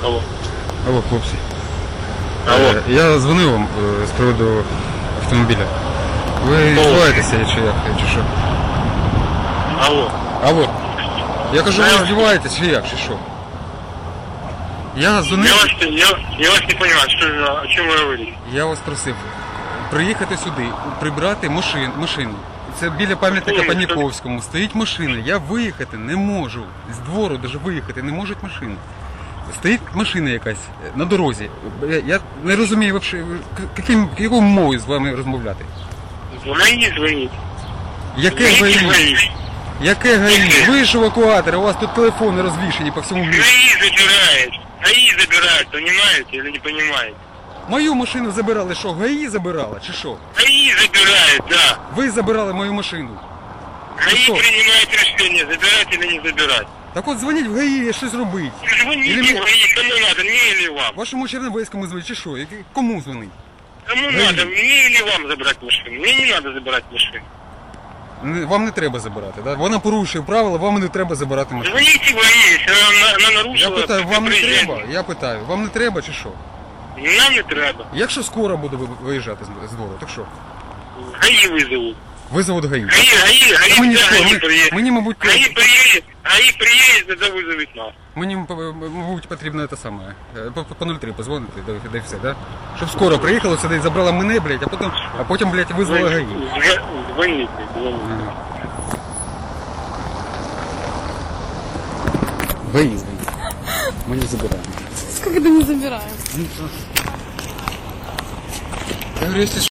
Алло. Алло, хлопці. Алло. Я дзвонив вам з приводу автомобіля. Ви здіваєтеся чи як? Чи що? Алло. Алло. Я кажу, ви здіваєтеся чи як? Чи що? Я дзвонив. Я вас не понимаю, о чем вы говорите. Я вас просив приїхати сюди, прибрати машину. Це біля пам'ятника Паніковському. Стоїть машина. Я виїхати не можу. З двору навіть виїхати не можуть машини. Стоїть машина якась на дорозі. Я не розумію, якою мовою з вами розмовляти. Звоните, звоните. Яке ГАІ? Яке ГАІ? Ви ж евакуатор, у вас тут телефони розвішені по всьому місту. ГАИ забирает, понимаете или не понимаете? Мою машину забирали що, ГАІ забирала чи що? ГАИ забирает, да. Ви забирали мою машину. ГАИ что? принимает решение, забирать или не забирать. Так от дзвоніть в ГАІ, щось робить. Звоните в ГАИ, кому надо, мне или вам? Вашому Чернівецькому дзвонить чи що? Кому дзвонить? Кому надо, мне или вам забрать машину? Мне не надо забирать машину. Вам не треба забирати, да? Вона порушує правила, вам не треба забирати машину. Звоните в ГАИ, если она Я нарушила... питаю, вам не предупреждение. треба? Я питаю, вам не треба чи що? Нам не треба. Якщо скоро буде виїжджати з двору, так що? ГАИ вызовут. Визовуть ГАІ. ГАИ, Мені да, що, ГАИ приедет. мені, мабуть, ГАИ приедет, тогда вызовет нас. мені, мабуть, потрібно те саме. По 03 позвонити, да і все, да? Щоб скоро приїхало сюди і забрала мене, блядь, а потім, блядь, визвала ГАІ. Звоните. ГАИ. Мы не забираем. Как это не забираем? Я говорю, если